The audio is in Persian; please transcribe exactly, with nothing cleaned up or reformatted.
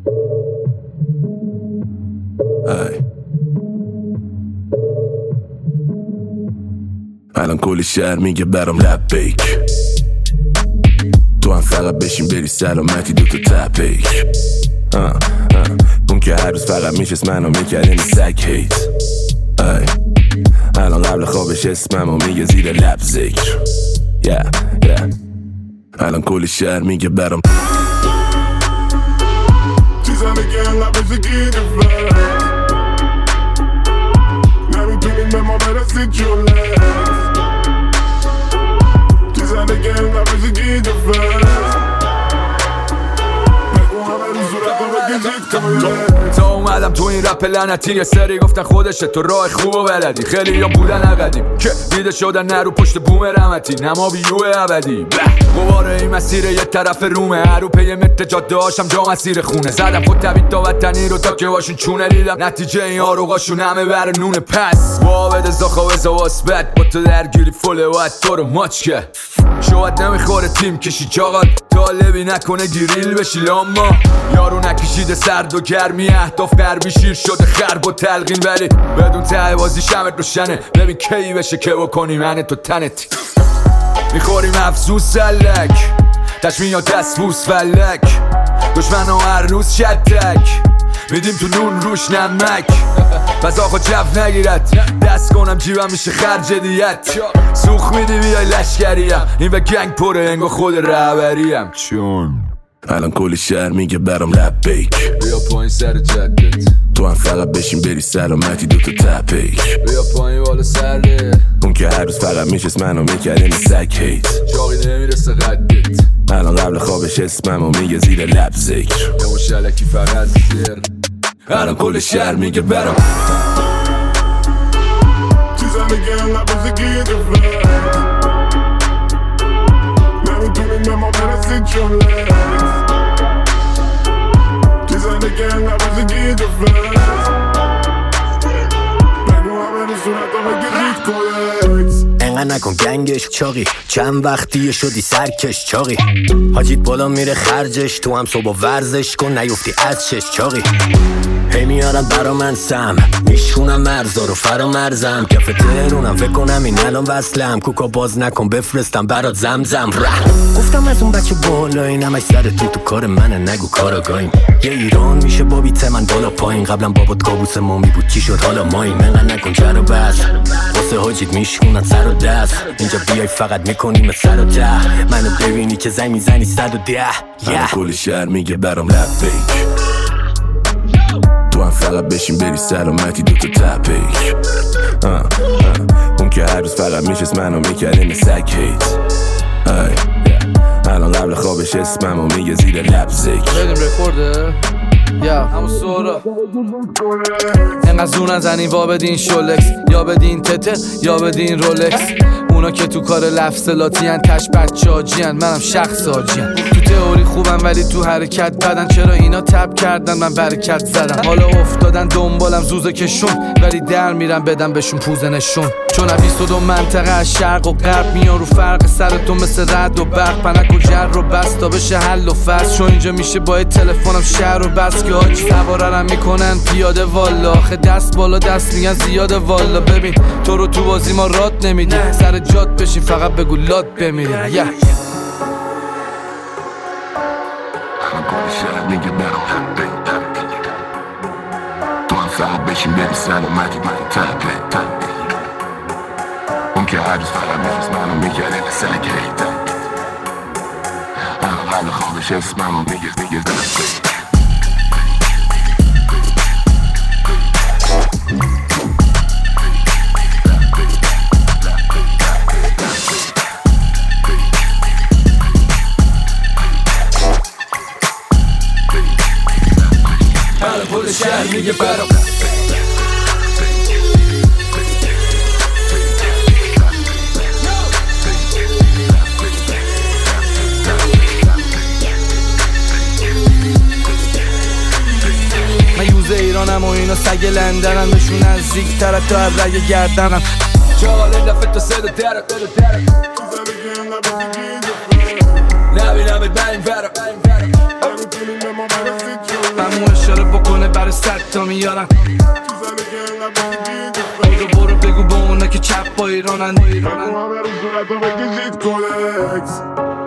ای الان کل شهر میگه برام لب بیک، تو هم فقط بشین بری سلامتی دوتا تپیک. اون که هر روز فقط میشست منو میکرد این سگ هیت. ای الان قبل خوابش اسممو میگه زیر لب ذکر. yeah, yeah. الان کل شهر میگه برام چی زندگی انقدر بشه گیره فرد، نمیتونیم به ما برسید جله. چی زندگی انقدر بشه گیره فرد، بگو همه رو صورت رو بگیجید کامله. تا اومدم تو این رپ لعنتی یه سری گفتن خودشه تو راه خوب و بلدی. خیلی یا بودن اقدیم که دیده شدن نرو پشت بوم رحمتی، نما بیو ابدی. قواره این مسیر یه طرف رومه، هرو پی مت جاده هاشم جا مسیر خونه. زدم خود طبیل تا وطنی رو تا که باشون چونه دیدم نتیجه این آروغاشون همه بر نونه. پس وابد زاخوز و واسبت با تو درگیری فله و تو رو ماچ که شاید نمیخوره تیم کشی چاقات طالبی نکنه گریل بشی لاما. یارو نکشیده سرد و گرمی اهداف قربی شیر شده خرب و تلقین، ولی بدون ته بازی شمت روشنه. ببین کی بشه که بکنی من تو تنت میخوریم افزوز سلک تشمین یا دست بوس فلک. دشمن ها هر روز شدک میدیم تو نون روش نمک. پس آقا جف نگیرد دست کنم جیبم میشه خرج دیت. سوخ میدی بیای لشکریم این به گنگ پره انگا خود رهبریم. چون الان کل شهر میگه برام لب بیک، بیا پایین سر جدت تو هم فقط بشین بری سلامتی دوتا تپیک. بیا پایین بالا سره اون که هر روز فقط میشست منو میکرد این سگ هیت. چاقی نمیرسه قدت الان قبل خوابش اسممو میگه زیر لب ذکر. یا مشلکی فقط زیر الان کل شهر میگه برام چی زندگی انقدر بشه گیره فرد، نمیتونیم به ما برسید جله. چی زندگی انقدر بشه گیره فرد، بگو همه رو صورت رو بگیرید کلکس. انقدر نکن گنگش چاقی، چند وقتیه شدی سرکش چاقی. حاجیت بالا میره خرجش، تو هم صبح ورزش کن نیفتی از چش چاقی. هی میارن برا من سم میشونم مرزا رو فرا مرزم. کف تهرونم فکر کنم این الان وصلم. کوکا باز نکن بفرستم برات زمزم. گفتم از اون بچه بالا این همش سر تو تو کار منه نگو کاراگاهیم. یه ایران میشه با بیت من بالا پایین. قبلا بابات کابوس مامی بود چی شد حالا ماییم. منقدر نکن جر و بس واسه حاجیت میشونن سر و دست. اینجا بیای فقط میکنیم سر و ده. منو ببینی که زنگ میزنی صد و ده. الان کل شهر میگه برام لب بیک، تو هم فقط بشین بری سلامتی دوتا تپیک. اون که هر روز فقط میشست منو میکرد این سگ هیت. الان قبل خوابش اسممو میگه زیر لب ذکر. بریم رکورده یا همون سورا اینقدر زور نزنی وا بدین شولکس یا بدین تته یا بدین رولکس. اونا که تو کار لفظلاتی هن تش بچه آجی هن منم شخص آجی هن. تو تئوری خوبم ولی تو حرکت بدن. چرا اینا تب کردن من برکت زدم. حالا افتادن دنبالم زوزه کشون ولی در میرم بدم بهشون پوزه نشون. چون بیست و دو منطقه از شرق و غرب میان رو فرق سرتون مثل رد و برق. پنک و جر رو بس تا بشه حل و فصل. چون اینجا میشه با تلفنم شهر رو بس که آجی سواررم میکنن پیاده والا. آخه دست بالا دست میگن زیاده والا. ببین تو رو تو بازی ما رات نمیدی سر جات بشین فقط بگو لات بمیری. yeah. الان کل شهر میگه برام لب بیک، تو هم فقط بشین بری سلامتی دوتا تپیک. اون که هر روز فقط میشست منو میکرد این سگ هیت. الان قبل خوابش اسممو میگه میگه لب بیک. کل شهر میگه برام من یوز ایرانم و اینا سگ لندنم. بهشون نزدیک تر تا هر رگ گردنم. چال لفت تا سد و درک نبینم ات بریم فرم. من برای صد تا میارن میزنه که اینقدر بگیجید برو بگو به اونا که چپ با ایرانن همه رو صورت رو بکشید کلکس